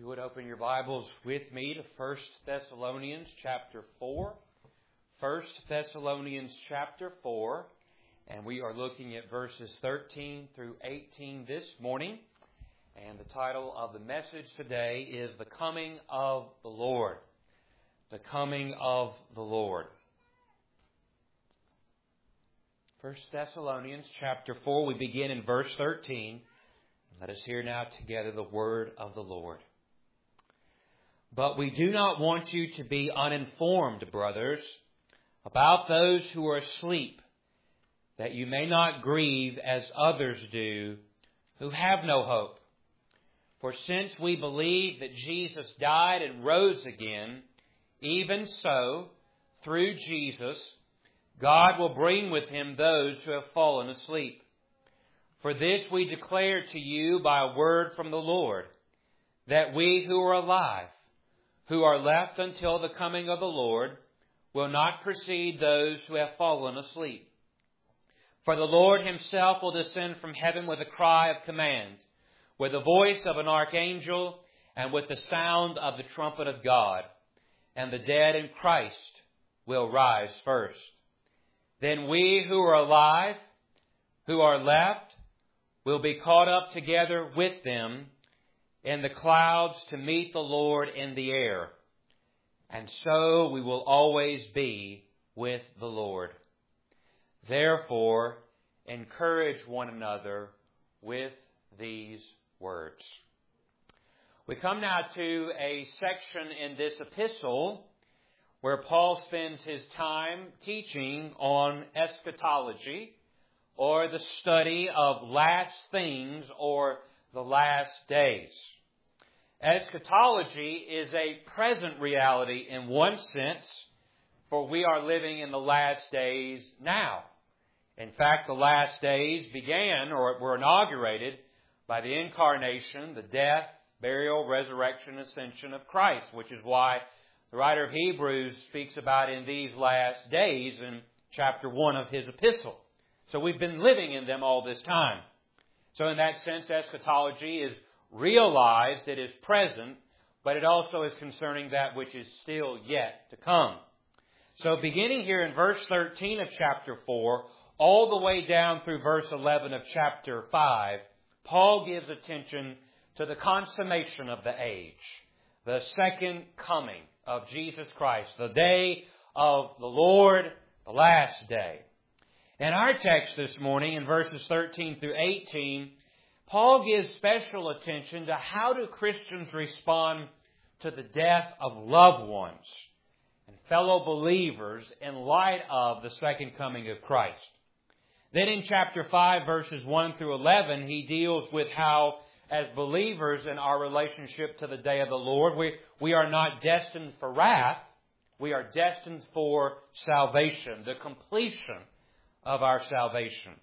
you would open your Bibles with me to 1 Thessalonians chapter 4. 1 Thessalonians chapter 4. And we are looking at verses 13 through 18 this morning. And the title of the message today is The Coming of the Lord. The Coming of the Lord. 1 Thessalonians chapter 4, we begin in verse 13. Let us hear now together the word of the Lord. But we do not want you to be uninformed, brothers, about those who are asleep, that you may not grieve as others do, who have no hope. For since we believe that Jesus died and rose again, even so, through Jesus, God will bring with Him those who have fallen asleep. For this we declare to you by a word from the Lord, that we who are alive, who are left until the coming of the Lord, will not precede those who have fallen asleep. For the Lord Himself will descend from heaven with a cry of command, with the voice of an archangel, and with the sound of the trumpet of God. And the dead in Christ will rise first. Then we who are alive, who are left, will be caught up together with them in the clouds to meet the Lord in the air. And so we will always be with the Lord. Therefore, encourage one another with these words. We come now to a section in this epistle where Paul spends his time teaching on eschatology, or the study of last things, or the last days. Eschatology is a present reality in one sense, for we are living in the last days now. In fact, the last days began or were inaugurated by the incarnation, the death, burial, resurrection, ascension of Christ, which is why the writer of Hebrews speaks about in these last days in chapter 1 of his epistle. So we've been living in them all this time. So in that sense, eschatology is realized, it is present, but it also is concerning that which is still yet to come. So beginning here in verse 13 of chapter 4, all the way down through verse 11 of chapter 5, Paul gives attention to the consummation of the age, the second coming of Jesus Christ, the day of the Lord, the last day. In our text this morning, in verses 13 through 18, Paul gives special attention to how do Christians respond to the death of loved ones and fellow believers in light of the second coming of Christ. Then in chapter 5, verses 1 through 11, he deals with how, as believers in our relationship to the day of the Lord, we are not destined for wrath, we are destined for salvation, the completion of our salvation.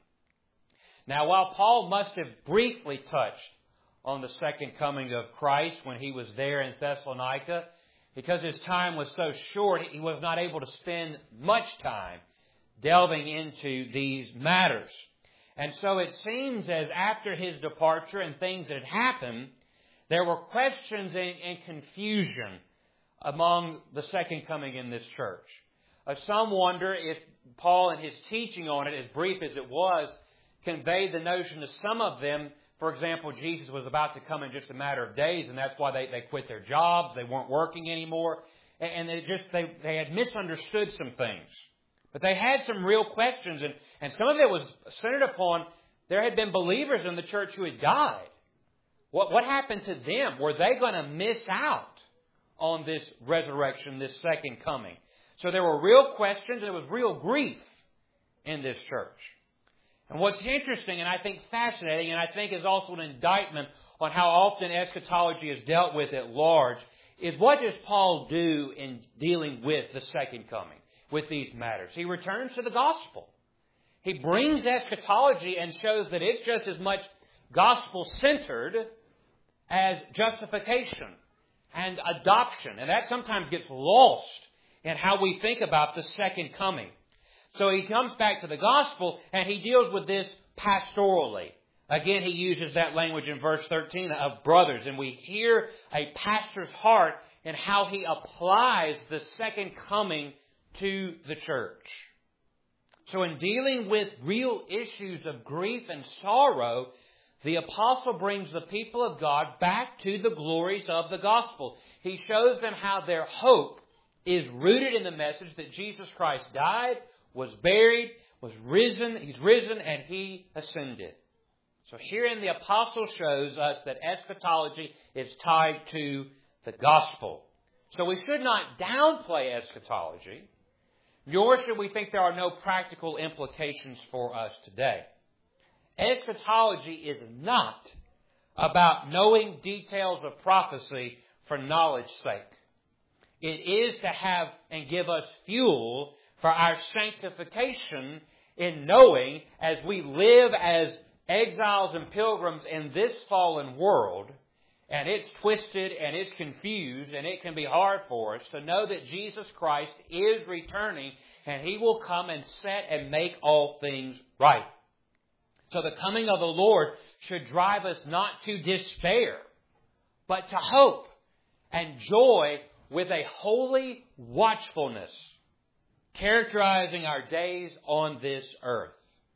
Now, while Paul must have briefly touched on the second coming of Christ when he was there in Thessalonica, because his time was so short, he was not able to spend much time delving into these matters. And so it seems as after his departure and things that had happened, there were questions and confusion among the second coming in this church. Some wonder if Paul and his teaching on it, as brief as it was, conveyed the notion to some of them, for example, Jesus was about to come in just a matter of days, and that's why they quit their jobs, they weren't working anymore, and they had misunderstood some things. But they had some real questions, and some of it was centered upon there had been believers in the church who had died. What happened to them? Were they going to miss out on this resurrection, this second coming? So there were real questions, and there was real grief in this church. And what's interesting, and I think fascinating, and I think is also an indictment on how often eschatology is dealt with at large, is what does Paul do in dealing with the second coming, with these matters? He returns to the gospel. He brings eschatology and shows that it's just as much gospel-centered as justification and adoption. And that sometimes gets lost in how we think about the second coming. So he comes back to the gospel and he deals with this pastorally. Again, he uses that language in verse 13 of brothers, and we hear a pastor's heart in how he applies the second coming to the church. So in dealing with real issues of grief and sorrow, the apostle brings the people of God back to the glories of the gospel. He shows them how their hope is rooted in the message that Jesus Christ died, was buried, was risen, He's risen, and He ascended. So herein the apostle shows us that eschatology is tied to the gospel. So we should not downplay eschatology, nor should we think there are no practical implications for us today. Eschatology is not about knowing details of prophecy for knowledge's sake. It is to have and give us fuel for our sanctification in knowing as we live as exiles and pilgrims in this fallen world, and it's twisted and it's confused and it can be hard for us to know that Jesus Christ is returning and He will come and set and make all things right. So the coming of the Lord should drive us not to despair, but to hope and joy with a holy watchfulness, characterizing our days on this earth.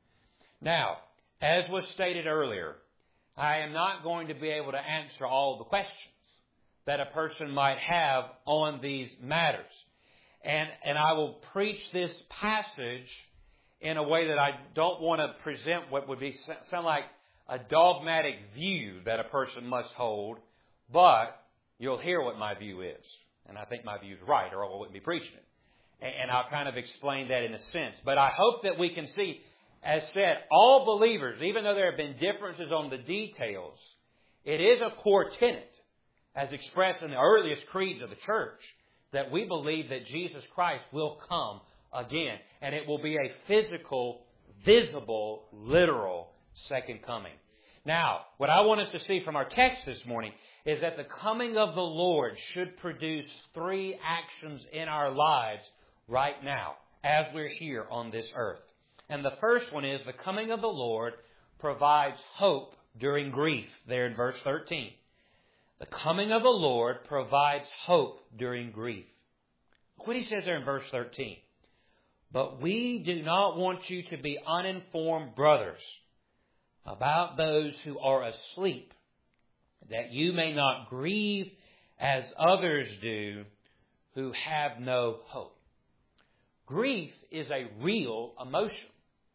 Now, as was stated earlier, I am not going to be able to answer all the questions that a person might have on these matters. And I will preach this passage in a way that I don't want to present what would be sound like a dogmatic view that a person must hold, but you'll hear what my view is. And I think my view is right, or I wouldn't be preaching it. And I'll kind of explain that in a sense. But I hope that we can see, as said, all believers, even though there have been differences on the details, it is a core tenet, as expressed in the earliest creeds of the church, that we believe that Jesus Christ will come again. And it will be a physical, visible, literal second coming. Now, what I want us to see from our text this morning is that the coming of the Lord should produce three actions in our lives right now, as we're here on this earth. And the first one is the coming of the Lord provides hope during grief, there in verse 13. The coming of the Lord provides hope during grief. Look what he says there in verse 13. But we do not want you to be uninformed, brothers, about those who are asleep, that you may not grieve as others do who have no hope. Grief is a real emotion.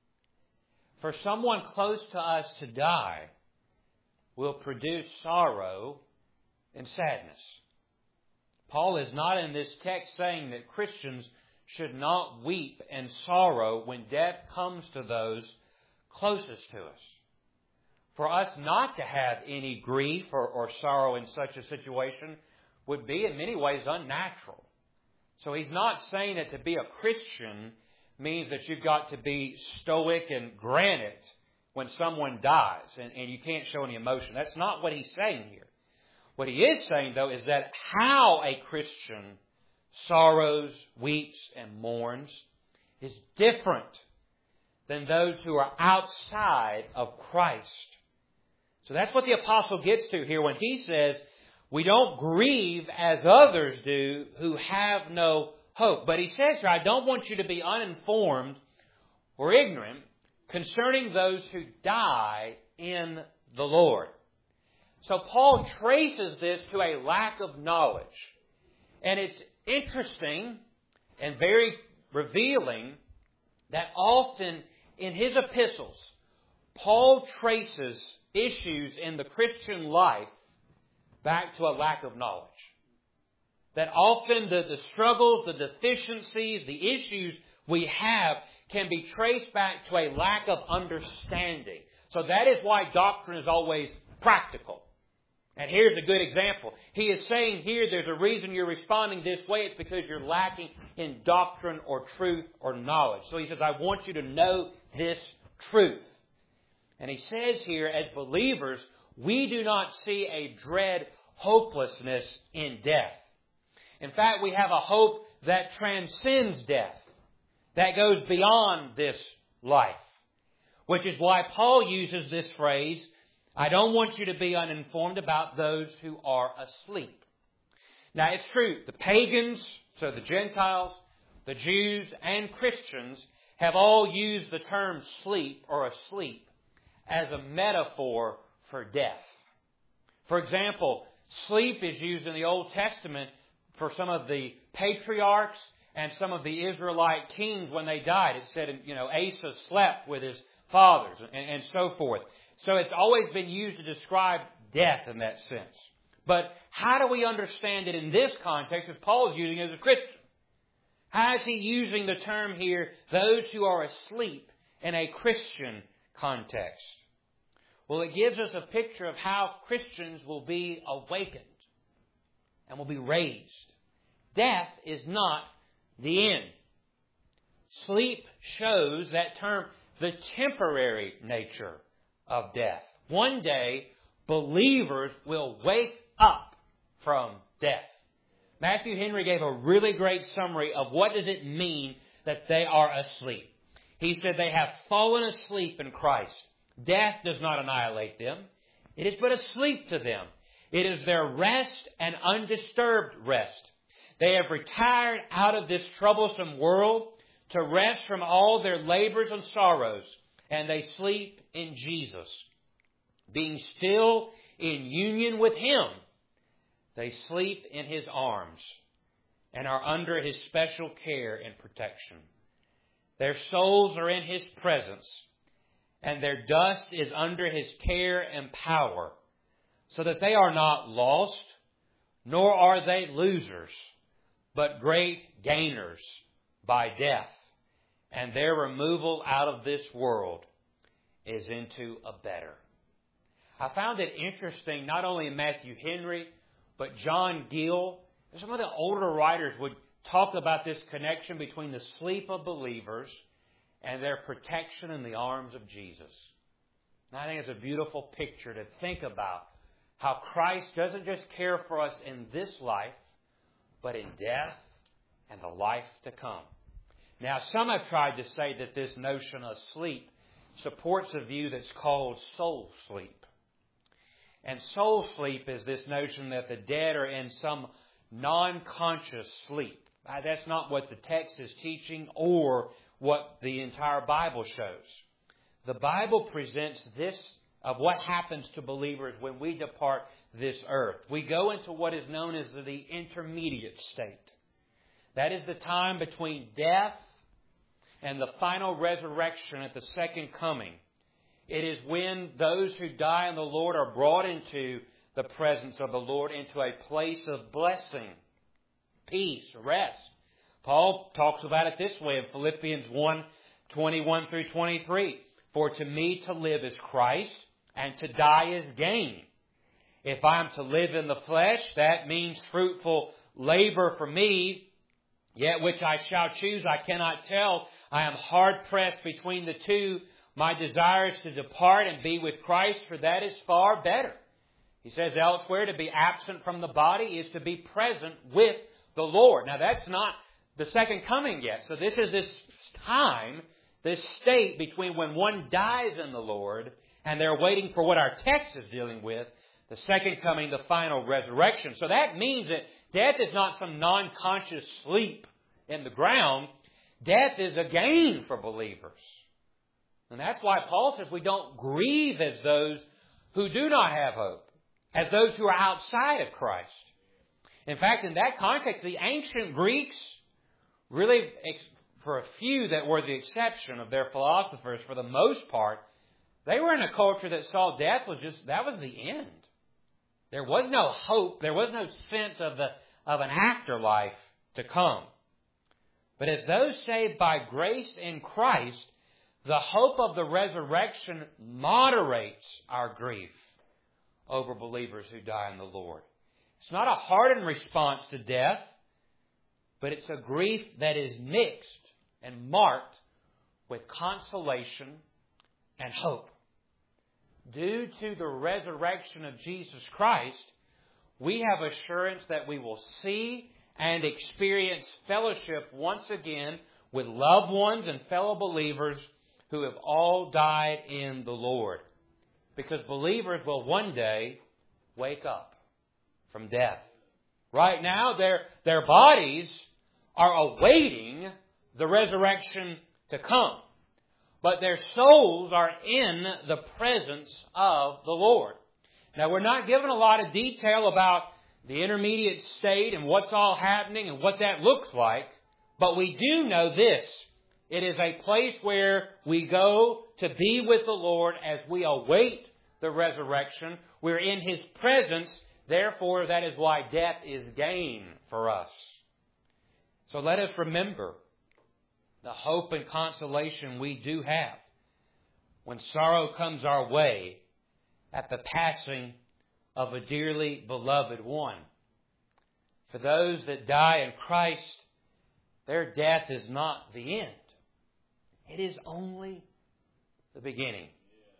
For someone close to us to die will produce sorrow and sadness. Paul is not in this text saying that Christians should not weep and sorrow when death comes to those closest to us. For us not to have any grief or sorrow in such a situation would be in many ways unnatural. So he's not saying that to be a Christian means that you've got to be stoic and granite when someone dies and you can't show any emotion. That's not what he's saying here. What he is saying, though, is that how a Christian sorrows, weeps, and mourns is different than those who are outside of Christ. So that's what the apostle gets to here when he says, we don't grieve as others do who have no hope. But he says here, I don't want you to be uninformed or ignorant concerning those who die in the Lord. So Paul traces this to a lack of knowledge. And it's interesting and very revealing that often in his epistles, Paul traces issues in the Christian life back to a lack of knowledge. That often the struggles, the deficiencies, the issues we have can be traced back to a lack of understanding. So that is why doctrine is always practical. And here's a good example. He is saying here there's a reason you're responding this way. It's because you're lacking in doctrine or truth or knowledge. So he says, I want you to know this truth. And he says here, as believers, we do not see a dread hopelessness in death. In fact, we have a hope that transcends death, that goes beyond this life. which is why Paul uses this phrase, I don't want you to be uninformed about those who are asleep. Now, it's true, the pagans, so the Gentiles, the Jews, and Christians have all used the term sleep or asleep as a metaphor for death. For example, sleep is used in the Old Testament for some of the patriarchs and some of the Israelite kings when they died. It said, Asa slept with his fathers and so forth. So it's always been used to describe death in that sense. But how do we understand it in this context as Paul is using it as a Christian? How is he using the term here, those who are asleep, in a Christian context? Well, it gives us a picture of how Christians will be awakened and will be raised. Death is not the end. Sleep shows that term, the temporary nature of death. One day, believers will wake up from death. Matthew Henry gave a really great summary of what does it mean that they are asleep. He said they have fallen asleep in Christ. Death does not annihilate them. It is but a sleep to them. It is their rest and undisturbed rest. They have retired out of this troublesome world to rest from all their labors and sorrows, and they sleep in Jesus. Being still in union with Him, they sleep in His arms and are under His special care and protection. Their souls are in His presence, and their dust is under His care and power, so that they are not lost, nor are they losers, but great gainers by death. And their removal out of this world is into a better. I found it interesting, not only in Matthew Henry, but John Gill, and some of the older writers would talk about this connection between the sleep of believers and their protection in the arms of Jesus. And I think it's a beautiful picture to think about how Christ doesn't just care for us in this life, but in death and the life to come. Now, some have tried to say that this notion of sleep supports a view that's called soul sleep. And soul sleep is this notion that the dead are in some non-conscious sleep. That's not what the text is teaching or what the entire Bible shows. The Bible presents this of what happens to believers when we depart this earth. We go into what is known as the intermediate state. That is the time between death and the final resurrection at the second coming. It is when those who die in the Lord are brought into the presence of the Lord, into a place of blessing, peace, rest. Paul talks about it this way in Philippians 1:21 through 23. For to me to live is Christ, and to die is gain. If I am to live in the flesh, that means fruitful labor for me, yet which I shall choose I cannot tell. I am hard pressed between the two. My desire is to depart and be with Christ, for that is far better. He says elsewhere, to be absent from the body is to be present with the Lord. Now that's not the second coming yet. So this is this time, this state between when one dies in the Lord and they're waiting for what our text is dealing with, the second coming, the final resurrection. So that means that death is not some non-conscious sleep in the ground. Death is a gain for believers. And that's why Paul says we don't grieve as those who do not have hope, as those who are outside of Christ. In fact, in that context, the ancient Greeks, really, for a few that were the exception of their philosophers, for the most part, they were in a culture that saw death that was the end. There was no hope. There was no sense of an afterlife to come. But as those saved by grace in Christ, the hope of the resurrection moderates our grief over believers who die in the Lord. It's not a hardened response to death, but it's a grief that is mixed and marked with consolation and hope. Due to the resurrection of Jesus Christ, we have assurance that we will see and experience fellowship once again with loved ones and fellow believers who have all died in the Lord. Because believers will one day wake up from death. Right now, their bodies are awaiting the resurrection to come. But their souls are in the presence of the Lord. Now, we're not given a lot of detail about the intermediate state and what's all happening and what that looks like. But we do know this. It is a place where we go to be with the Lord as we await the resurrection. We're in His presence. Therefore, that is why death is gain for us. So let us remember the hope and consolation we do have when sorrow comes our way at the passing of a dearly beloved one. For those that die in Christ, their death is not the end. It is only the beginning.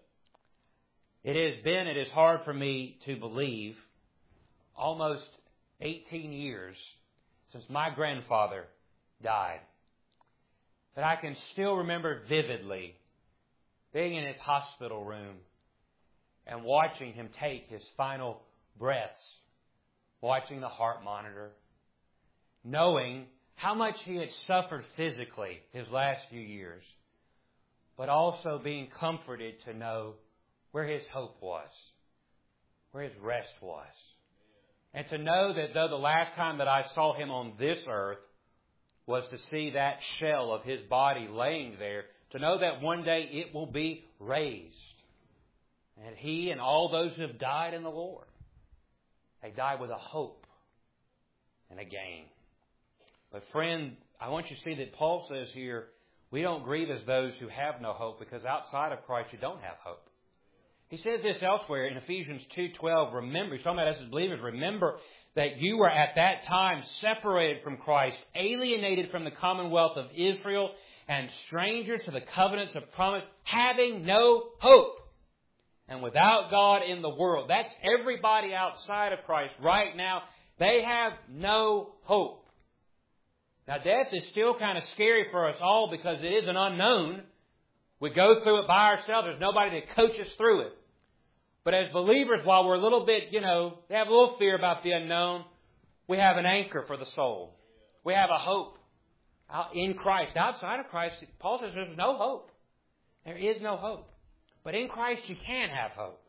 It is hard for me to believe, almost 18 years since my grandfather died, that I can still remember vividly being in his hospital room and watching him take his final breaths, watching the heart monitor, knowing how much he had suffered physically his last few years, but also being comforted to know where his hope was, where his rest was. And to know that though the last time that I saw him on this earth was to see that shell of his body laying there, to know that one day it will be raised. And he and all those who have died in the Lord, they die with a hope and a gain. But friend, I want you to see that Paul says here, we don't grieve as those who have no hope, because outside of Christ you don't have hope. He says this elsewhere in Ephesians 2:12. Remember, he's talking about us as believers. Remember that you were at that time separated from Christ, alienated from the commonwealth of Israel, and strangers to the covenants of promise, having no hope, and without God in the world. That's everybody outside of Christ right now. They have no hope. Now, death is still kind of scary for us all because it is an unknown. We go through it by ourselves. There's nobody to coach us through it. But as believers, while we're a little bit, they have a little fear about the unknown, we have an anchor for the soul. We have a hope in Christ. Outside of Christ, Paul says there's no hope. There is no hope. But in Christ, you can have hope.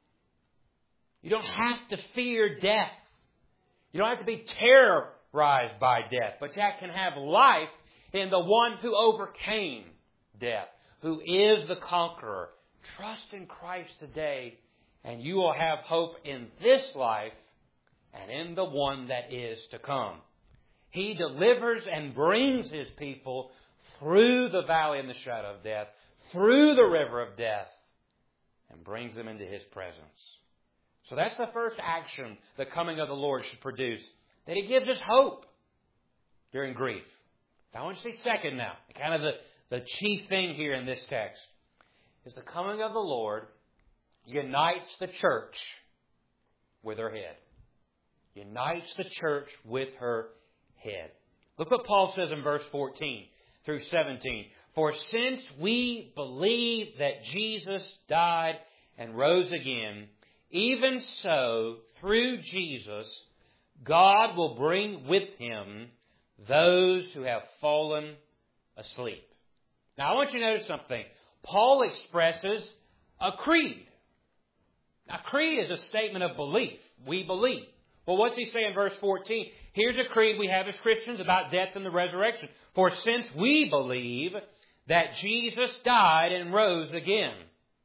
You don't have to fear death. You don't have to be terrorized by death. But you can have life in the one who overcame death, who is the conqueror. Trust in Christ today, and you will have hope in this life and in the one that is to come. He delivers and brings His people through the valley in the shadow of death, through the river of death, and brings them into His presence. So that's the first action the coming of the Lord should produce, that He gives us hope during grief. Now I want you to see second now, kind of the chief thing here in this text, is the coming of the Lord unites the church with her head. Unites the church with her head. Look what Paul says in verse 14 through 17. For since we believe that Jesus died and rose again, even so, through Jesus, God will bring with Him those who have fallen asleep. Now, I want you to notice something. Paul expresses a creed. Now, creed is a statement of belief. We believe. Well, what's he say in verse 14? Here's a creed we have as Christians about death and the resurrection. For since we believe that Jesus died and rose again.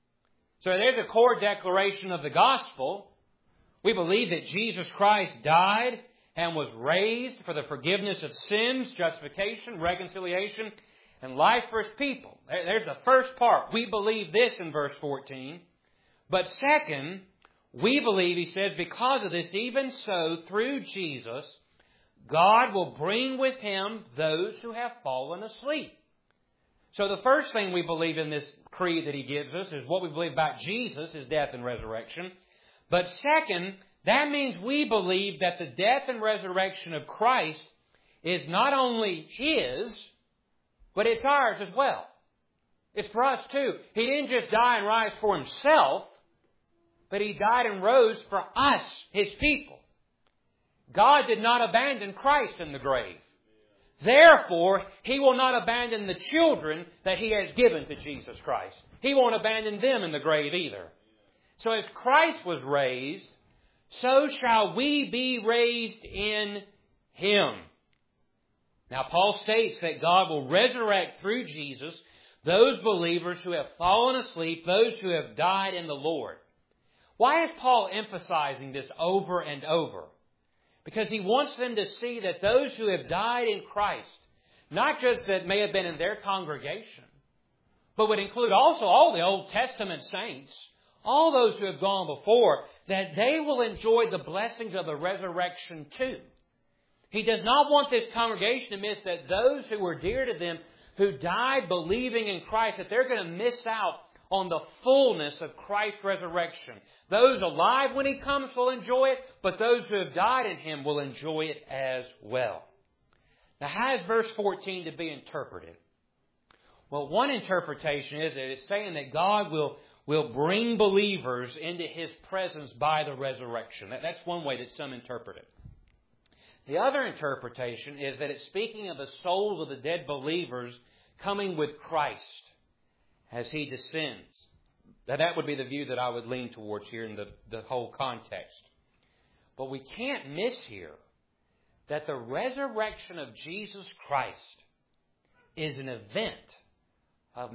So there's a core declaration of the gospel. We believe that Jesus Christ died and was raised for the forgiveness of sins, justification, reconciliation, and life for His people. There's the first part. We believe this in verse 14. But second, we believe, he says, because of this, even so, through Jesus, God will bring with Him those who have fallen asleep. So the first thing we believe in this creed that he gives us is what we believe about Jesus, His death and resurrection. But second, that means we believe that the death and resurrection of Christ is not only His, but it's ours as well. It's for us too. He didn't just die and rise for Himself, but He died and rose for us, His people. God did not abandon Christ in the grave. Therefore, He will not abandon the children that He has given to Jesus Christ. He won't abandon them in the grave either. So as Christ was raised, so shall we be raised in Him. Now, Paul states that God will resurrect through Jesus those believers who have fallen asleep, those who have died in the Lord. Why is Paul emphasizing this over and over? Because he wants them to see that those who have died in Christ, not just that may have been in their congregation, but would include also all the Old Testament saints, all those who have gone before, that they will enjoy the blessings of the resurrection too. He does not want this congregation to miss that those who were dear to them, who died believing in Christ, that they're going to miss out on the fullness of Christ's resurrection. Those alive when He comes will enjoy it, but those who have died in Him will enjoy it as well. Now, how is verse 14 to be interpreted? Well, one interpretation is that it's saying that God will bring believers into His presence by the resurrection. That's one way that some interpret it. The other interpretation is that it's speaking of the souls of the dead believers coming with Christ as He descends. Now, that would be the view that I would lean towards here in the whole context. But we can't miss here that the resurrection of Jesus Christ is an event of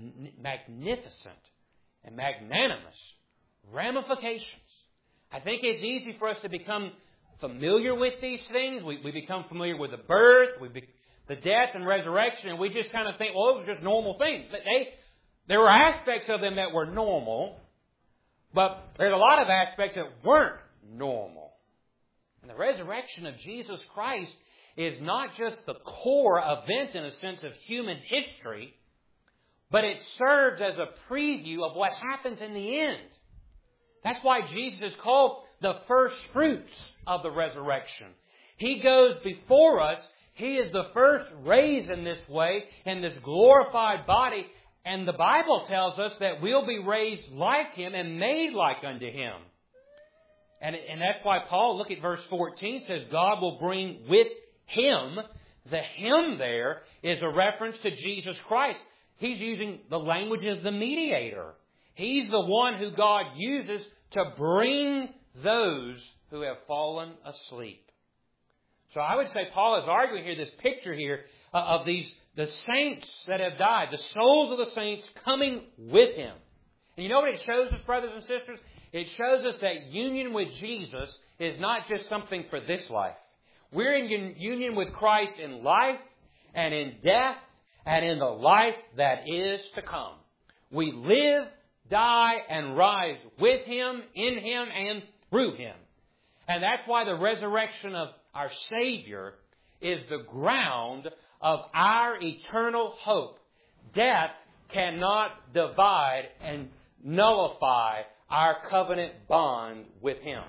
magnificent and magnanimous ramifications. I think it's easy for us to become familiar with these things. We become familiar with the birth, the death and resurrection, and we just kind of think, well, those are just normal things. But there were aspects of them that were normal, but there's a lot of aspects that weren't normal. And the resurrection of Jesus Christ is not just the core event in a sense of human history, but it serves as a preview of what happens in the end. That's why Jesus is called the first fruits of the resurrection. He goes before us. He is the first raised in this way, in this glorified body. And the Bible tells us that we'll be raised like Him and made like unto Him. And that's why Paul, look at verse 14, says God will bring with Him. The Him there is a reference to Jesus Christ. He's using the language of the mediator. He's the one who God uses to bring those who have fallen asleep. So I would say Paul is arguing here, this picture here of the saints that have died, the souls of the saints coming with Him. And you know what it shows us, brothers and sisters? It shows us that union with Jesus is not just something for this life. We're in union with Christ in life and in death and in the life that is to come. We live, die, and rise with Him, in Him, and through Him. And that's why the resurrection of our Savior is the ground of our eternal hope. Death cannot divide and nullify our covenant bond with Him.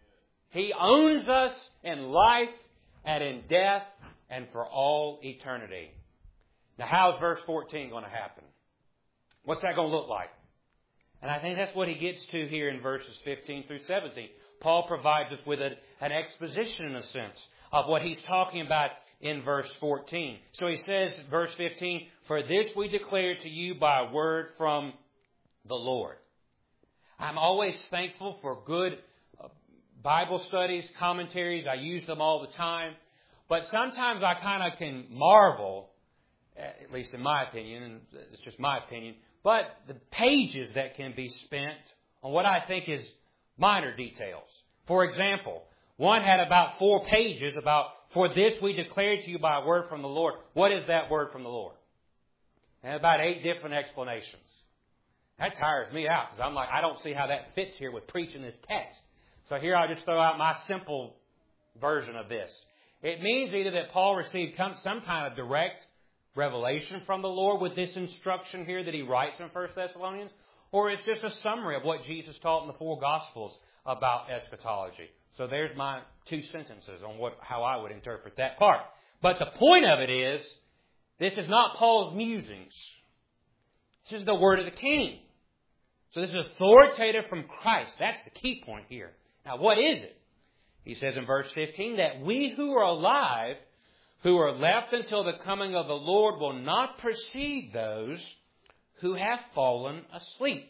He owns us in life and in death and for all eternity. Now, how's verse 14 going to happen? What's that going to look like? And I think that's what he gets to here in verses 15 through 17. Paul provides us with an exposition, in a sense, of what he's talking about in verse 14. So he says, verse 15, "For this we declare to you by a word from the Lord." I'm always thankful for good Bible studies, commentaries. I use them all the time. But sometimes I kind of can marvel, at least in my opinion, and it's just my opinion, but the pages that can be spent on what I think is minor details. For example, one had about 4 pages about, "For this we declare to you by a word from the Lord." What is that word from the Lord? And about 8 different explanations. That tires me out because I'm like, I don't see how that fits here with preaching this text. So here I'll just throw out my simple version of this. It means either that Paul received some kind of direct revelation from the Lord with this instruction here that he writes in 1 Thessalonians, or it's just a summary of what Jesus taught in the 4 Gospels about eschatology. So there's my 2 sentences on how I would interpret that part. But the point of it is, this is not Paul's musings. This is the word of the King. So this is authoritative from Christ. That's the key point here. Now, what is it? He says in verse 15 that we who are alive, who are left until the coming of the Lord, will not precede those who have fallen asleep.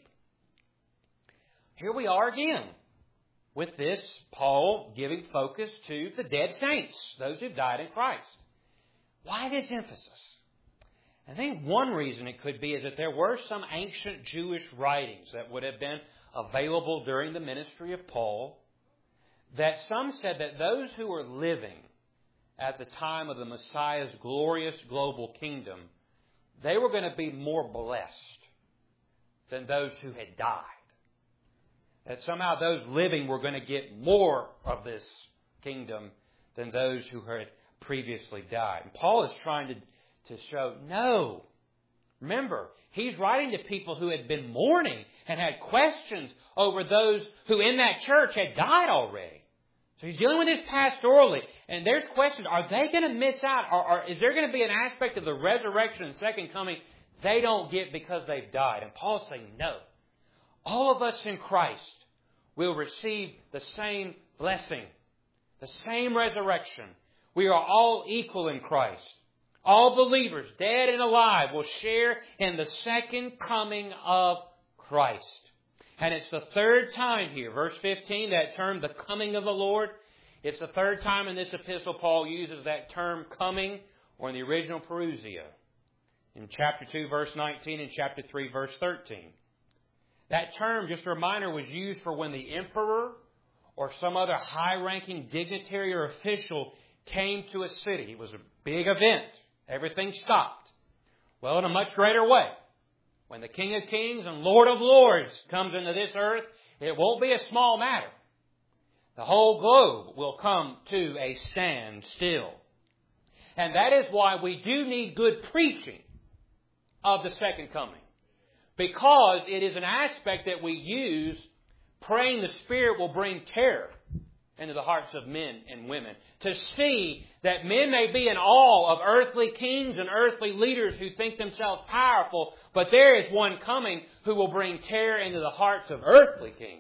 Here we are again with this, Paul giving focus to the dead saints, those who've died in Christ. Why this emphasis? I think one reason it could be is that there were some ancient Jewish writings that would have been available during the ministry of Paul, that some said that those who were living at the time of the Messiah's glorious global kingdom, they were going to be more blessed than those who had died. That somehow those living were going to get more of this kingdom than those who had previously died. And Paul is trying to show, no. Remember, he's writing to people who had been mourning and had questions over those who in that church had died already. So he's dealing with this pastorally. And there's questions. Are they going to miss out? Or is there going to be an aspect of the resurrection and second coming they don't get because they've died? And Paul's saying, no. All of us in Christ will receive the same blessing, the same resurrection. We are all equal in Christ. All believers, dead and alive, will share in the second coming of Christ. And it's the third time here, verse 15, that term, the coming of the Lord. It's the third time in this epistle Paul uses that term coming, or in the original parousia. In chapter 2, verse 19, and chapter 3, verse 13. That term, just a reminder, was used for when the emperor or some other high-ranking dignitary or official came to a city. It was a big event. Everything stopped. Well, in a much greater way, when the King of Kings and Lord of Lords comes into this earth, it won't be a small matter. The whole globe will come to a standstill. And that is why we do need good preaching of the second coming. Because it is an aspect that we use, praying the Spirit will bring terror into the hearts of men and women. To see that men may be in awe of earthly kings and earthly leaders who think themselves powerful, but there is one coming who will bring terror into the hearts of earthly kings.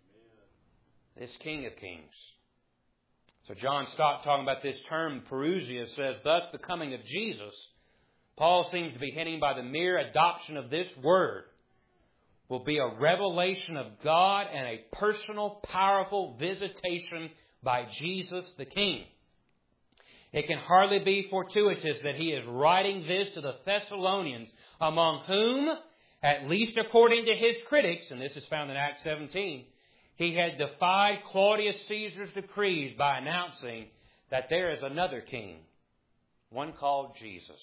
This King of Kings. So John Stott, talking about this term, parousia, says, thus the coming of Jesus, Paul seems to be hinting by the mere adoption of this word, will be a revelation of God and a personal, powerful visitation by Jesus the King. It can hardly be fortuitous that he is writing this to the Thessalonians, among whom, at least according to his critics, and this is found in Acts 17, he had defied Claudius Caesar's decrees by announcing that there is another king, one called Jesus.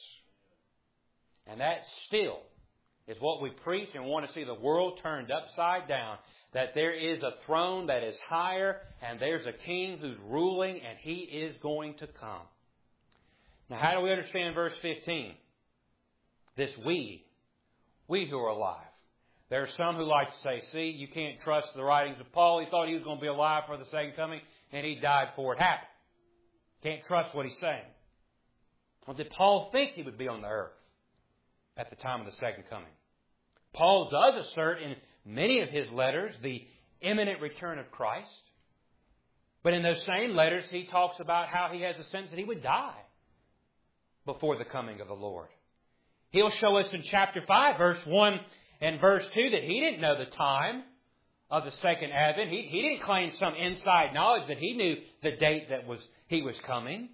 And that still is what we preach and want to see the world turned upside down. That there is a throne that is higher and there's a king who's ruling and he is going to come. Now, how do we understand verse 15? This we who are alive. There are some who like to say, see, you can't trust the writings of Paul. He thought he was going to be alive for the second coming and he died before it happened. Can't trust what he's saying. Well, did Paul think he would be on the earth at the time of the second coming? Paul does assert in many of his letters the imminent return of Christ. But in those same letters, he talks about how he has a sense that he would die before the coming of the Lord. He'll show us in chapter 5, verse 1 and verse 2, that he didn't know the time of the second advent. He didn't claim some inside knowledge that he knew the date that he was coming.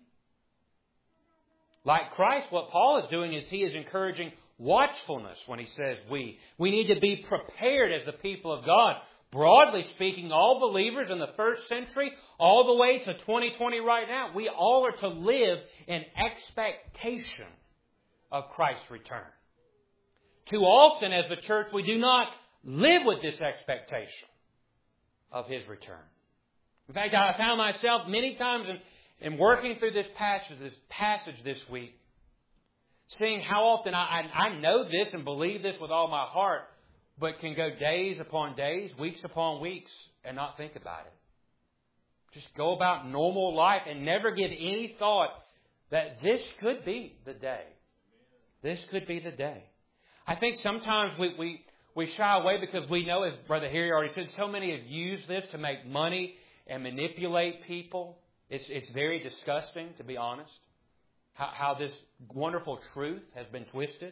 Like Christ, what Paul is doing is he is encouraging watchfulness when he says we. We need to be prepared as the people of God. Broadly speaking, all believers in the first century, all the way to 2020 right now, we all are to live in expectation of Christ's return. Too often as the church, we do not live with this expectation of His return. In fact, I found myself many times in working through this passage this week, seeing how often I know this and believe this with all my heart, but can go days upon days, weeks upon weeks, and not think about it. Just go about normal life and never give any thought that this could be the day. This could be the day. I think sometimes we shy away because we know, as Brother Harry already said, so many have used this to make money and manipulate people. It's very disgusting, to be honest, how this wonderful truth has been twisted.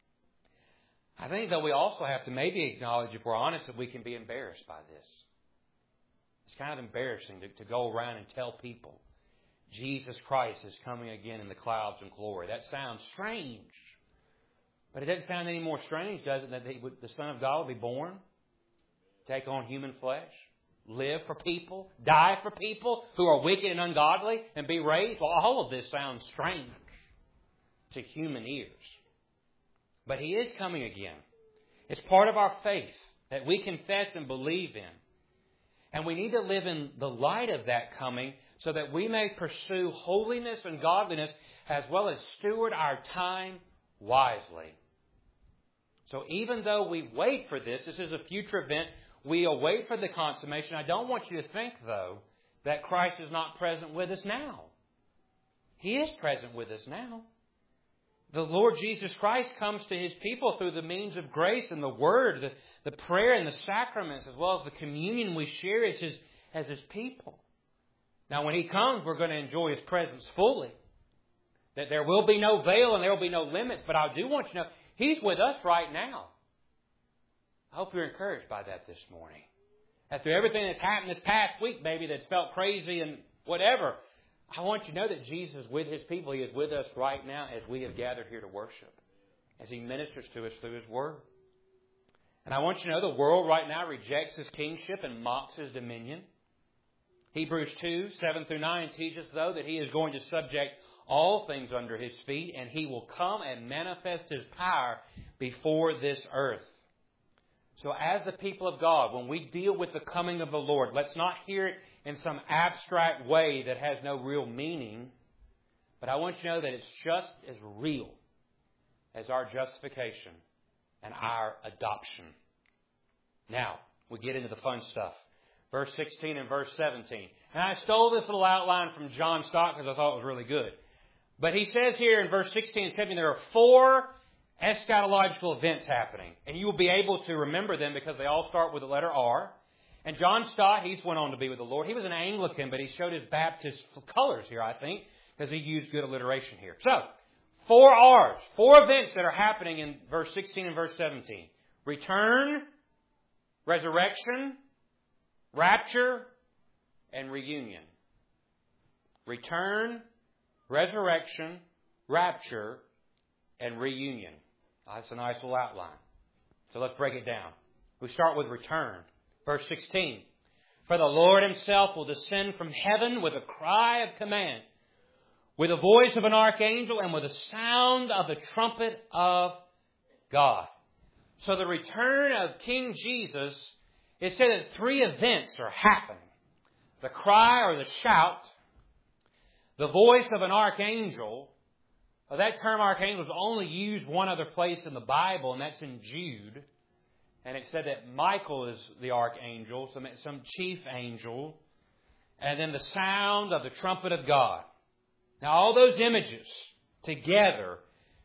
I think, though, we also have to maybe acknowledge, if we're honest, that we can be embarrassed by this. It's kind of embarrassing to go around and tell people Jesus Christ is coming again in the clouds in glory. That sounds strange. But it doesn't sound any more strange, does it, that the Son of God will be born, take on human flesh, live for people, die for people who are wicked and ungodly, and be raised? Well, all of this sounds strange to human ears. But He is coming again. It's part of our faith that we confess and believe in. And we need to live in the light of that coming so that we may pursue holiness and godliness as well as steward our time wisely. So even though we wait for this is a future event, we await for the consummation. I don't want you to think, though, that Christ is not present with us now. He is present with us now. The Lord Jesus Christ comes to His people through the means of grace and the Word, the prayer and the sacraments, as well as the communion we share as His people. Now, when He comes, we're going to enjoy His presence fully. That there will be no veil and there will be no limits. But I do want you to know, He's with us right now. I hope you're encouraged by that this morning. After everything that's happened this past week, maybe that's felt crazy and whatever, I want you to know that Jesus is with His people. He is with us right now as we have gathered here to worship, as He ministers to us through His Word. And I want you to know the world right now rejects His kingship and mocks His dominion. Hebrews 2, 7 through 9 teaches, though, that He is going to subject all things under His feet, and He will come and manifest His power before this earth. So as the people of God, when we deal with the coming of the Lord, let's not hear it in some abstract way that has no real meaning. But I want you to know that it's just as real as our justification and our adoption. Now, we get into the fun stuff. Verse 16 and verse 17. And I stole this little outline from John Stott because I thought it was really good. But he says here in verse 16 and 17, there are 4 eschatological events happening. And you will be able to remember them because they all start with the letter R. And John Stott, he's went on to be with the Lord. He was an Anglican, but he showed his Baptist colors here, I think, because he used good alliteration here. So, 4 R's, 4 events that are happening in verse 16 and verse 17. Return, resurrection, rapture, and reunion. Return, resurrection, rapture, and reunion. That's a nice little outline. So let's break it down. We start with return. Verse 16. For the Lord Himself will descend from heaven with a cry of command, with the voice of an archangel, and with the sound of the trumpet of God. So the return of King Jesus, it said that 3 events are happening. The cry or the shout, the voice of an archangel. That term archangel is only used one other place in the Bible, and that's in Jude. And it said that Michael is the archangel, some chief angel. And then the sound of the trumpet of God. Now, all those images together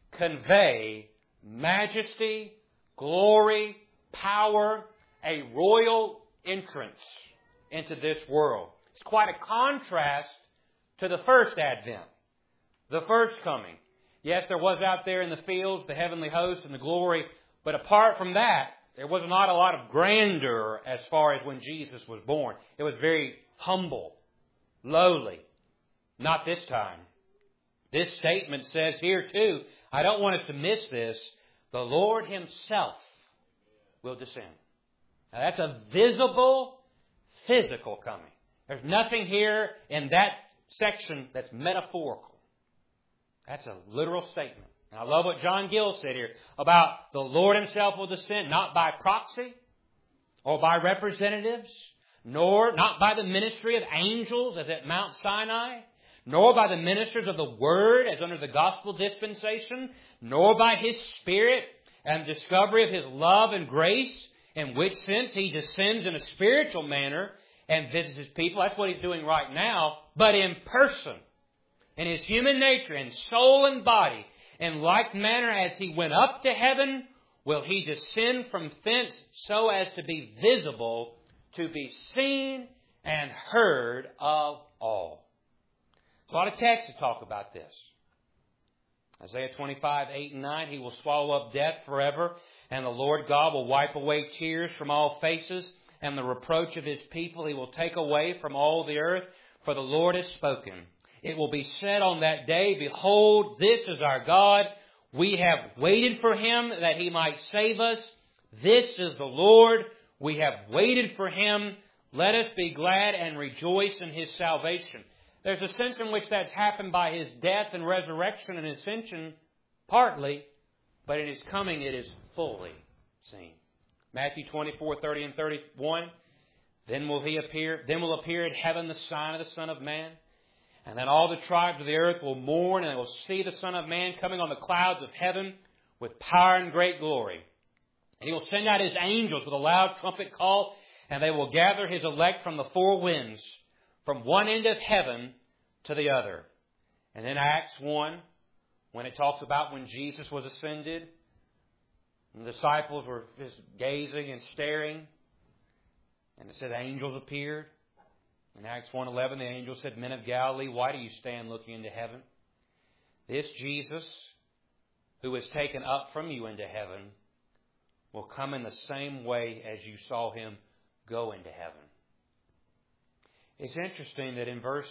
convey majesty, glory, power, a royal entrance into this world. It's quite a contrast to the first advent, the first coming. Yes, there was out there in the fields the heavenly host and the glory, but apart from that, there was not a lot of grandeur as far as when Jesus was born. It was very humble, lowly. Not this time. This statement says here too, I don't want us to miss this, the Lord Himself will descend. Now that's a visible, physical coming. There's nothing here in that section that's metaphorical. That's a literal statement. And I love what John Gill said here about the Lord Himself will descend, not by proxy or by representatives, nor not by the ministry of angels as at Mount Sinai, nor by the ministers of the Word as under the gospel dispensation, nor by His Spirit and discovery of His love and grace, in which sense He descends in a spiritual manner and visits His people. That's what He's doing right now, but in person, in His human nature, in soul and body, in like manner as He went up to heaven, will He descend from thence so as to be visible, to be seen and heard of all. There's a lot of texts that talk about this. Isaiah 25, 8 and 9, He will swallow up death forever, and the Lord God will wipe away tears from all faces, and the reproach of His people He will take away from all the earth, for the Lord has spoken. It will be said on that day, Behold, this is our God. We have waited for Him that He might save us. This is the Lord. We have waited for Him. Let us be glad and rejoice in His salvation. There's a sense in which that's happened by His death and resurrection and ascension, partly, but in His coming it is fully seen. Matthew 24, 30 and 31. Then will appear in heaven the sign of the Son of Man. And then all the tribes of the earth will mourn, and they will see the Son of Man coming on the clouds of heaven with power and great glory. And He will send out His angels with a loud trumpet call, and they will gather His elect from the four winds, from one end of heaven to the other. And then Acts 1, when it talks about when Jesus was ascended, and the disciples were just gazing and staring, and it said angels appeared. In Acts 1:11, the angel said, Men of Galilee, why do you stand looking into heaven? This Jesus, who is taken up from you into heaven, will come in the same way as you saw Him go into heaven. It's interesting that in verse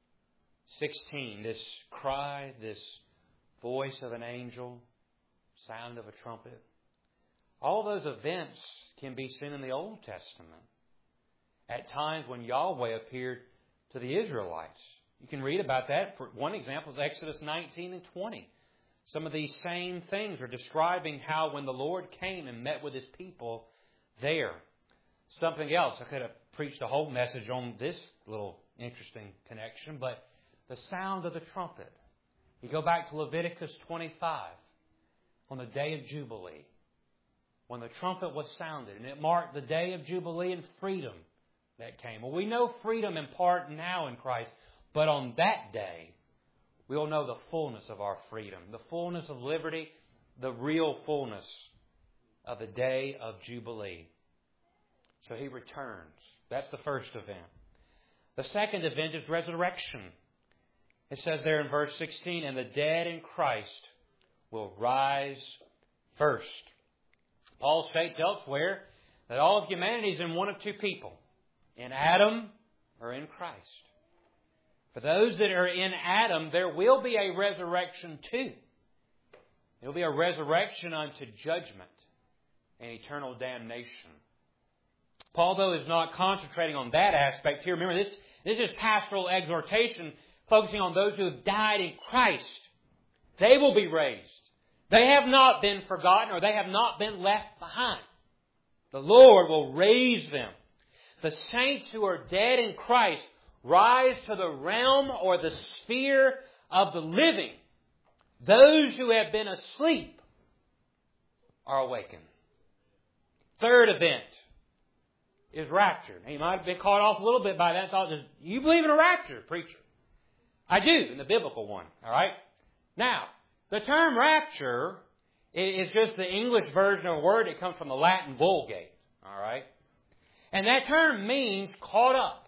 16, this cry, this voice of an angel, sound of a trumpet, all those events can be seen in the Old Testament. At times when Yahweh appeared to the Israelites. You can read about that. For one example is Exodus 19 and 20. Some of these same things are describing how when the Lord came and met with His people there. Something else, I could have preached a whole message on this little interesting connection, but the sound of the trumpet. You go back to Leviticus 25 on the day of Jubilee, when the trumpet was sounded, and it marked the day of Jubilee and freedom that came. Well, we know freedom in part now in Christ, but on that day, we'll know the fullness of our freedom, the fullness of liberty, the real fullness of the day of Jubilee. So He returns. That's the first event. The second event is resurrection. It says there in verse 16, And the dead in Christ will rise first. Paul states elsewhere that all of humanity is in one of two people. In Adam or in Christ. For those that are in Adam, there will be a resurrection too. There will be a resurrection unto judgment and eternal damnation. Paul, though, is not concentrating on that aspect here. Remember, this is pastoral exhortation focusing on those who have died in Christ. They will be raised. They have not been forgotten or they have not been left behind. The Lord will raise them. The saints who are dead in Christ rise to the realm or the sphere of the living. Those who have been asleep are awakened. Third event is rapture. Now, you might have been caught off a little bit by that and thought, you believe in a rapture, preacher? I do, in the biblical one. All right? Now, the term rapture is just the English version of a word that comes from the Latin Vulgate. All right? And that term means caught up.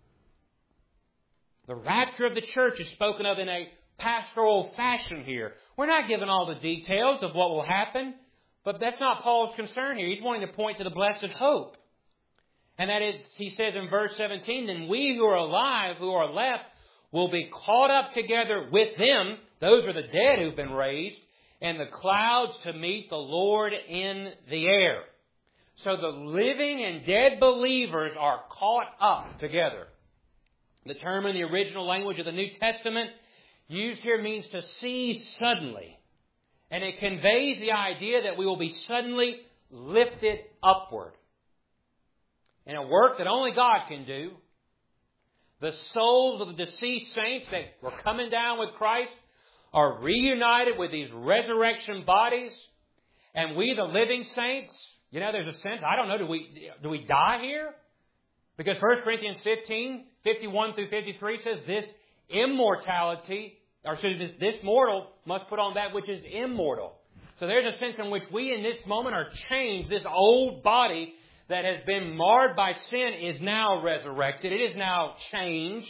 The rapture of the church is spoken of in a pastoral fashion here. We're not given all the details of what will happen, but that's not Paul's concern here. He's wanting to point to the blessed hope. And that is, he says in verse 17, Then we who are alive, who are left, will be caught up together with them. Those are the dead who've been raised. In the clouds to meet the Lord in the air. So the living and dead believers are caught up together. The term in the original language of the New Testament used here means to seize suddenly. And it conveys the idea that we will be suddenly lifted upward. In a work that only God can do, the souls of the deceased saints that were coming down with Christ are reunited with these resurrection bodies. And we, the living saints, you know, there's a sense, I don't know, do we die here? Because 1 Corinthians 15, 51 through 53 says this immortality, or this mortal must put on that which is immortal. So there's a sense in which we in this moment are changed. This old body that has been marred by sin is now resurrected. It is now changed.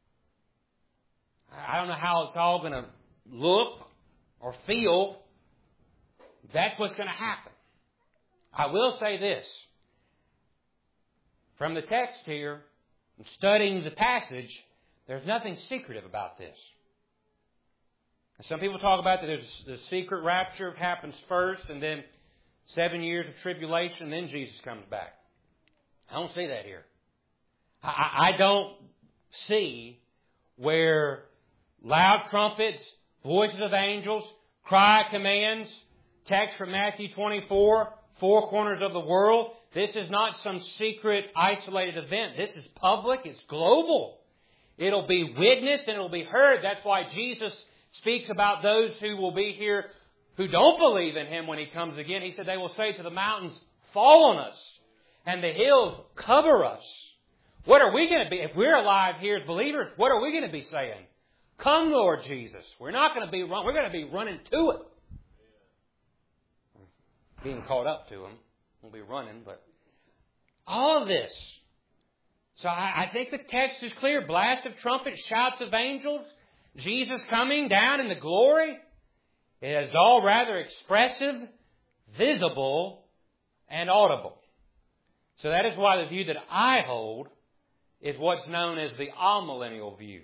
I don't know how it's all going to look or feel. That's what's going to happen. I will say this. From the text here, studying the passage, there's nothing secretive about this. And some people talk about that there's the secret rapture happens first, and then 7 years of tribulation, and then Jesus comes back. I don't see that here. I don't see where loud trumpets, voices of angels, cry commands, text from Matthew 24, four corners of the world. This is not some secret, isolated event. This is public. It's global. It'll be witnessed and it'll be heard. That's why Jesus speaks about those who will be here who don't believe in Him when He comes again. He said they will say to the mountains, fall on us, and the hills cover us. What are we going to be? If we're alive here as believers, what are we going to be saying? Come, Lord Jesus. We're not going to be we're going to be running to it. Being caught up to Him. We'll be running, but all of this. So I think the text is clear. Blast of trumpets, shouts of angels, Jesus coming down in the glory. It is all rather expressive, visible, and audible. So that is why the view that I hold is what's known as the amillennial view.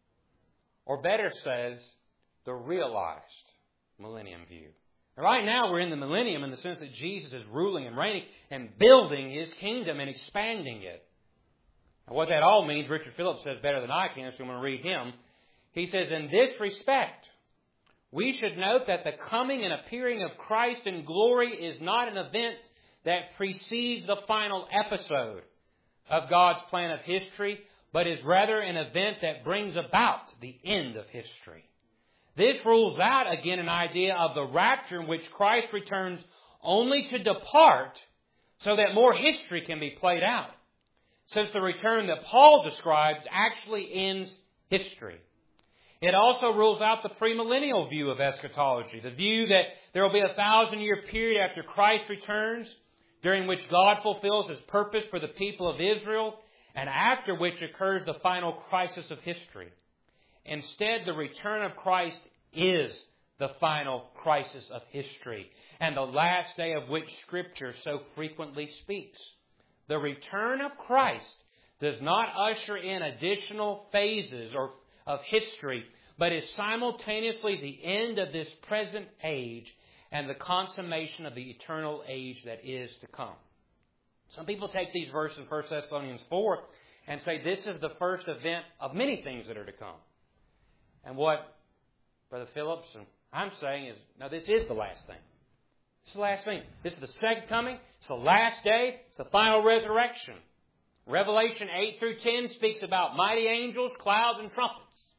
Or better says, the realized millennium view. Right now we're in the millennium in the sense that Jesus is ruling and reigning and building His kingdom and expanding it. And what that all means, Richard Phillips says better than I can, so I'm going to read him. He says, in this respect, we should note that the coming and appearing of Christ in glory is not an event that precedes the final episode of God's plan of history, but is rather an event that brings about the end of history. This rules out, again, an idea of the rapture in which Christ returns only to depart so that more history can be played out. Since the return that Paul describes actually ends history. It also rules out the premillennial view of eschatology, the view that there will be a 1,000-year period after Christ returns, during which God fulfills His purpose for the people of Israel, and after which occurs the final crisis of history. Instead, the return of Christ is the final crisis of history, and the last day of which Scripture so frequently speaks. The return of Christ does not usher in additional phases of history, but is simultaneously the end of this present age and the consummation of the eternal age that is to come. Some people take these verses in 1 Thessalonians 4 and say this is the first event of many things that are to come. And what Brother Phillips and I'm saying is, no, this is the last thing. This is the last thing. This is the second coming. It's the last day. It's the final resurrection. Revelation 8 through 10 speaks about mighty angels, clouds, and trumpets.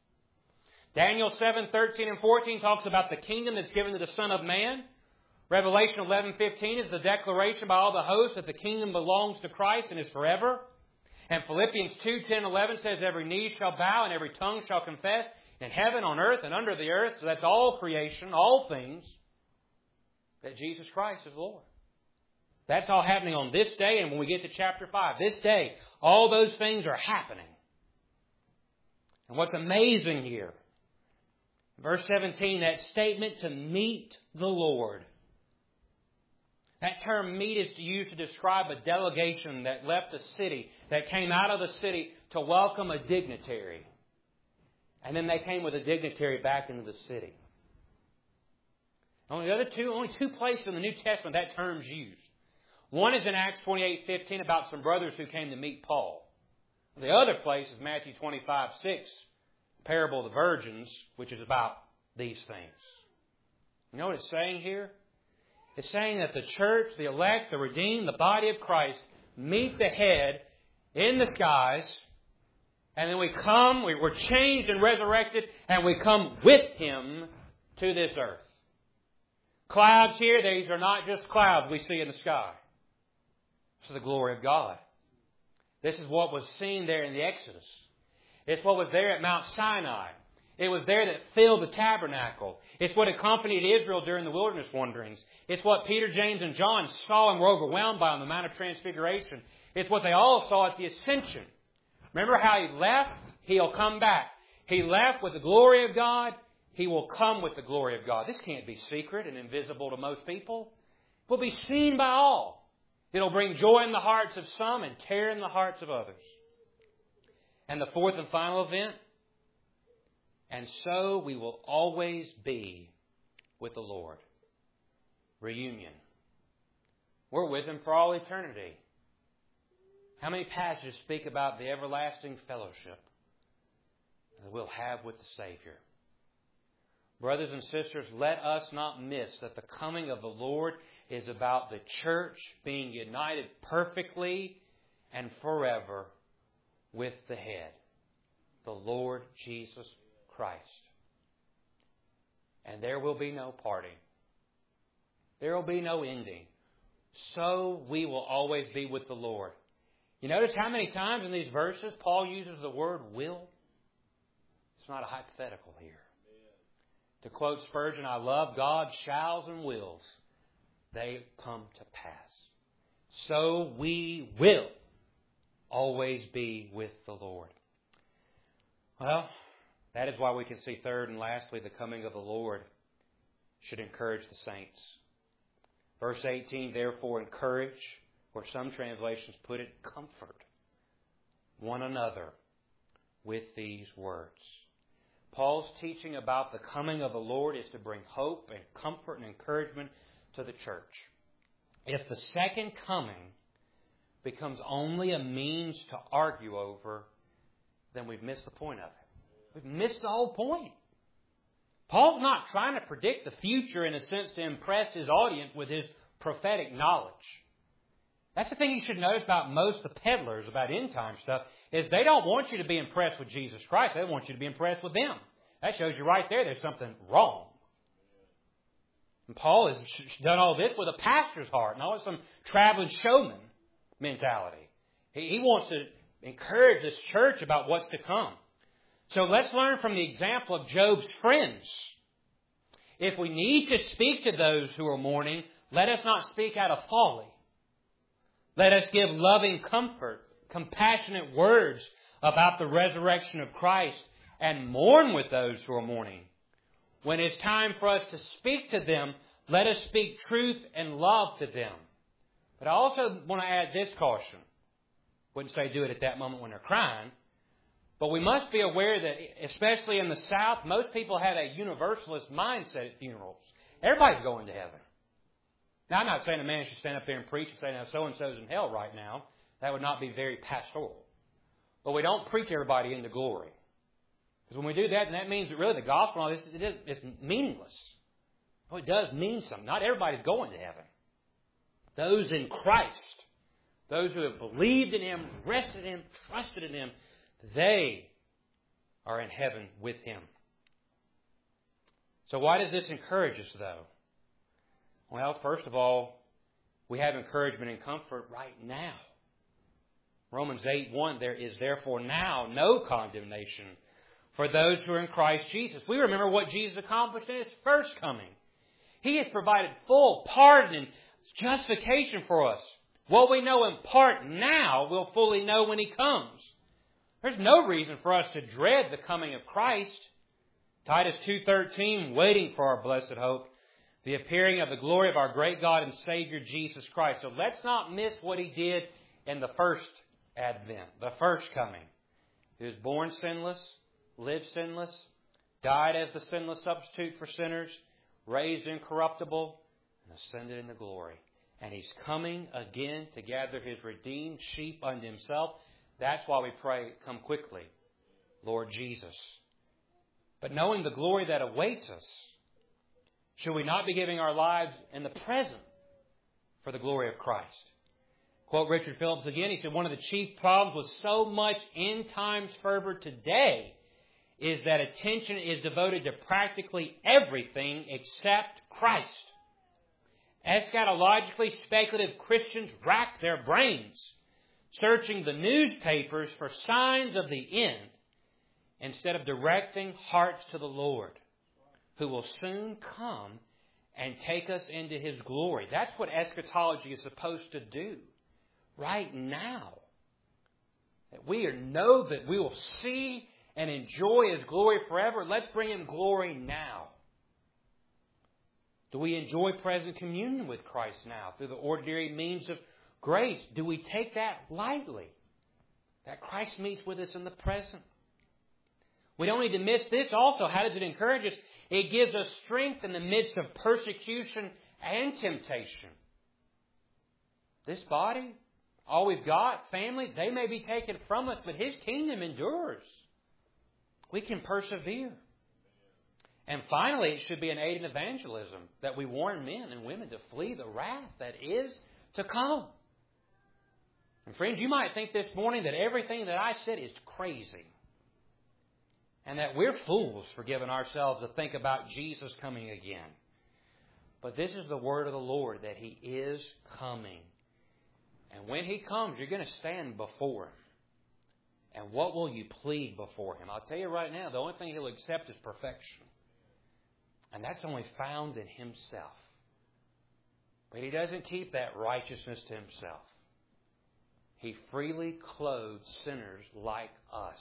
Daniel 7, 13 and 14 talks about the kingdom that's given to the Son of Man. Revelation 11:15 is the declaration by all the hosts that the kingdom belongs to Christ and is forever. And Philippians 2, 10, 11 says every knee shall bow and every tongue shall confess in heaven, on earth, and under the earth. So that's all creation, all things, that Jesus Christ is Lord. That's all happening on this day, and when we get to chapter 5, this day, all those things are happening. And what's amazing here, verse 17, that statement to meet the Lord. That term meet is used to describe a delegation that left a city, that came out of the city to welcome a dignitary. And then they came with a dignitary back into the city. Only two places in the New Testament that term's used. One is in Acts 28:15 about some brothers who came to meet Paul. The other place is Matthew 25:6, parable of the virgins, which is about these things. You know what it's saying here? It's saying that the church, the elect, the redeemed, the body of Christ meet the head in the skies, and then we come, we're changed and resurrected, and we come with Him to this earth. Clouds here, these are not just clouds we see in the sky. This is the glory of God. This is what was seen there in the Exodus. It's what was there at Mount Sinai. It was there that filled the tabernacle. It's what accompanied Israel during the wilderness wanderings. It's what Peter, James, and John saw and were overwhelmed by on the Mount of Transfiguration. It's what they all saw at the Ascension. Remember how He left? He'll come back. He left with the glory of God. He will come with the glory of God. This can't be secret and invisible to most people. It will be seen by all. It'll bring joy in the hearts of some and terror in the hearts of others. And the fourth and final event, and so we will always be with the Lord. Reunion. We're with Him for all eternity. How many passages speak about the everlasting fellowship that we'll have with the Savior? Brothers and sisters, let us not miss that the coming of the Lord is about the church being united perfectly and forever with the head, the Lord Jesus Christ. And there will be no parting. There will be no ending. So we will always be with the Lord. You notice how many times in these verses Paul uses the word will? It's not a hypothetical here. To quote Spurgeon, I love God, shalls and wills. They come to pass. So we will always be with the Lord. Well, that is why we can see third and lastly, the coming of the Lord should encourage the saints. Verse 18, therefore encourage, or some translations put it, comfort one another with these words. Paul's teaching about the coming of the Lord is to bring hope and comfort and encouragement to the church. If the second coming becomes only a means to argue over, then we've missed the point of it. We've missed the whole point. Paul's not trying to predict the future in a sense to impress his audience with his prophetic knowledge. That's the thing you should notice about most of the peddlers about end time stuff, is they don't want you to be impressed with Jesus Christ. They want you to be impressed with them. That shows you right there's something wrong. And Paul has done all this with a pastor's heart, not with some traveling showman mentality. He wants to encourage this church about what's to come. So let's learn from the example of Job's friends. If we need to speak to those who are mourning, let us not speak out of folly. Let us give loving comfort, compassionate words about the resurrection of Christ and mourn with those who are mourning. When it's time for us to speak to them, let us speak truth and love to them. But I also want to add this caution. Wouldn't say do it at that moment when they're crying. But we must be aware that, especially in the South, most people have a universalist mindset at funerals. Everybody's going to heaven. Now, I'm not saying a man should stand up there and preach and say, now, so-and-so's in hell right now. That would not be very pastoral. But we don't preach everybody into glory. Because when we do that, then that means that really the gospel and all this is meaningless. Oh, it does mean something. Not everybody's going to heaven. Those in Christ, those who have believed in Him, rested in Him, trusted in Him, they are in heaven with Him. So why does this encourage us, though? Well, first of all, we have encouragement and comfort right now. Romans 8:1, there is therefore now no condemnation for those who are in Christ Jesus. We remember what Jesus accomplished in His first coming. He has provided full pardon and justification for us. What we know in part now, we'll fully know when He comes. There's no reason for us to dread the coming of Christ. Titus 2:13, waiting for our blessed hope, the appearing of the glory of our great God and Savior Jesus Christ. So let's not miss what He did in the first advent, the first coming. He was born sinless, lived sinless, died as the sinless substitute for sinners, raised incorruptible, and ascended into glory. And He's coming again to gather His redeemed sheep unto Himself. That's why we pray, come quickly, Lord Jesus. But knowing the glory that awaits us, should we not be giving our lives in the present for the glory of Christ? Quote Richard Phillips again. He said, one of the chief problems with so much end times fervor today is that attention is devoted to practically everything except Christ. Eschatologically speculative Christians rack their brains, searching the newspapers for signs of the end, instead of directing hearts to the Lord, who will soon come and take us into His glory. That's what eschatology is supposed to do right now. That we know that we will see and enjoy His glory forever. Let's bring Him glory now. Do we enjoy present communion with Christ now through the ordinary means of grace? Do we take that lightly? That Christ meets with us in the present. We don't need to miss this also. How does it encourage us? It gives us strength in the midst of persecution and temptation. This body, all we've got, family, they may be taken from us, but His kingdom endures. We can persevere. And finally, it should be an aid in evangelism that we warn men and women to flee the wrath that is to come. And friends, you might think this morning that everything that I said is crazy. And that we're fools for giving ourselves to think about Jesus coming again. But this is the word of the Lord, that He is coming. And when He comes, you're going to stand before Him. And what will you plead before Him? I'll tell you right now, the only thing He'll accept is perfection. And that's only found in Himself. But He doesn't keep that righteousness to Himself. He freely clothes sinners like us.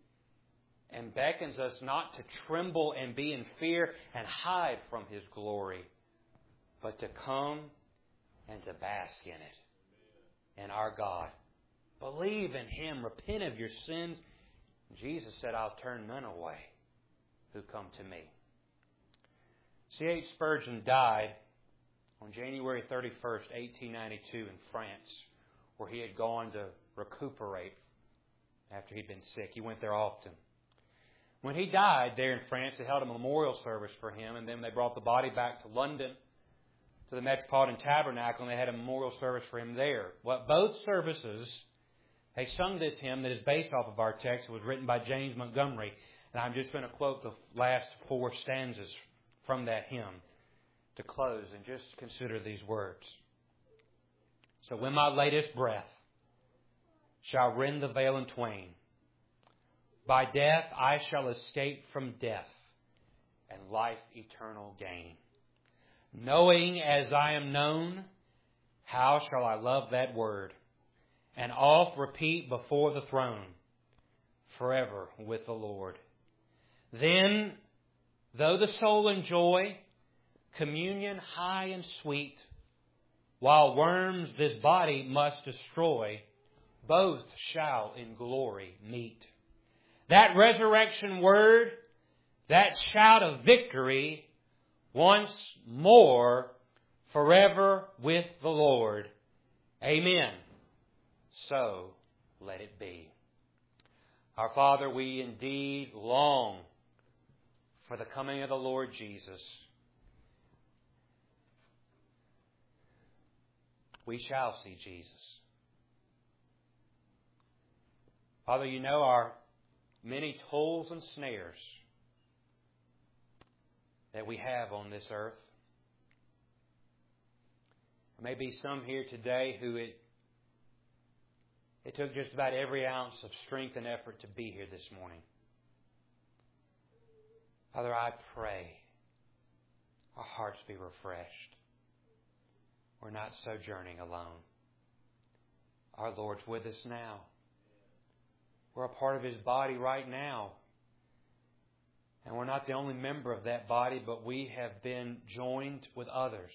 And beckons us not to tremble and be in fear and hide from His glory, but to come and to bask in it. In our God. Believe in Him. Repent of your sins. Jesus said, I'll turn none away who come to me. C.H. Spurgeon died on January 31st, 1892 in France, where he had gone to recuperate after he'd been sick. He went there often. When he died there in France, they held a memorial service for him, and then they brought the body back to London, to the Metropolitan Tabernacle, and they had a memorial service for him there. Well, both services, they sung this hymn that is based off of our text. It was written by James Montgomery, and I'm just going to quote the last 4 stanzas from that hymn to close, and just consider these words. So when my latest breath shall rend the veil in twain, by death I shall escape from death, and life eternal gain. Knowing as I am known, how shall I love that word, and oft repeat before the throne, forever with the Lord. Then, though the soul enjoy communion high and sweet, while worms this body must destroy, both shall in glory meet. That resurrection word, that shout of victory, once more, forever with the Lord. Amen. So let it be. Our Father, we indeed long for the coming of the Lord Jesus. We shall see Jesus. Father, you know our many toils and snares that we have on this earth. There may be some here today who it took just about every ounce of strength and effort to be here this morning. Father, I pray our hearts be refreshed. We're not sojourning alone. Our Lord's with us now. We're a part of His body right now. And we're not the only member of that body, but we have been joined with others.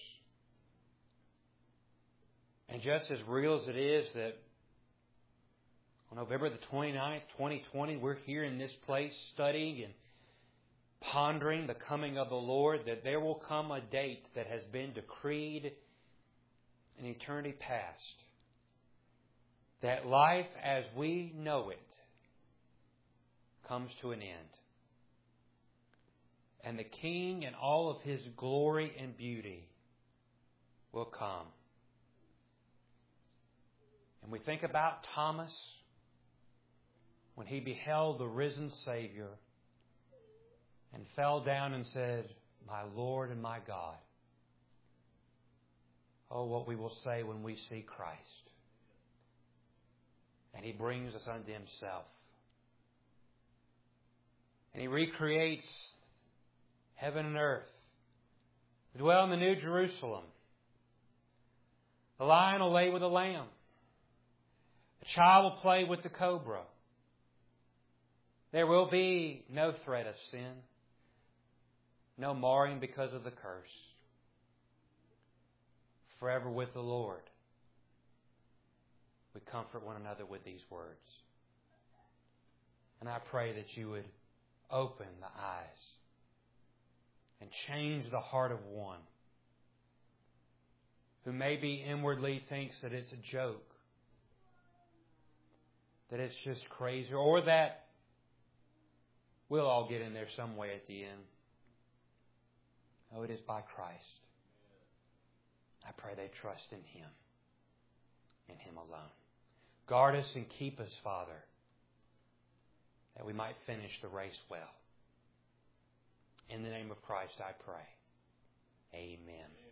And just as real as it is that on November the 29th, 2020, we're here in this place studying and pondering the coming of the Lord, that there will come a date that has been decreed in eternity past. That life as we know it comes to an end. And the King in all of His glory and beauty will come. And we think about Thomas when he beheld the risen Savior and fell down and said, "My Lord and my God." Oh, what we will say when we see Christ. And He brings us unto Himself. And He recreates heaven and earth. We dwell in the New Jerusalem. The lion will lay with the lamb. The child will play with the cobra. There will be no threat of sin. No marring because of the curse. Forever with the Lord. We comfort one another with these words. And I pray that you would open the eyes and change the heart of one who maybe inwardly thinks that it's a joke, that it's just crazy, or that we'll all get in there some way at the end. Oh, it is by Christ. I pray they trust in Him, in Him alone. Guard us and keep us, Father, that we might finish the race well. In the name of Christ I pray. Amen.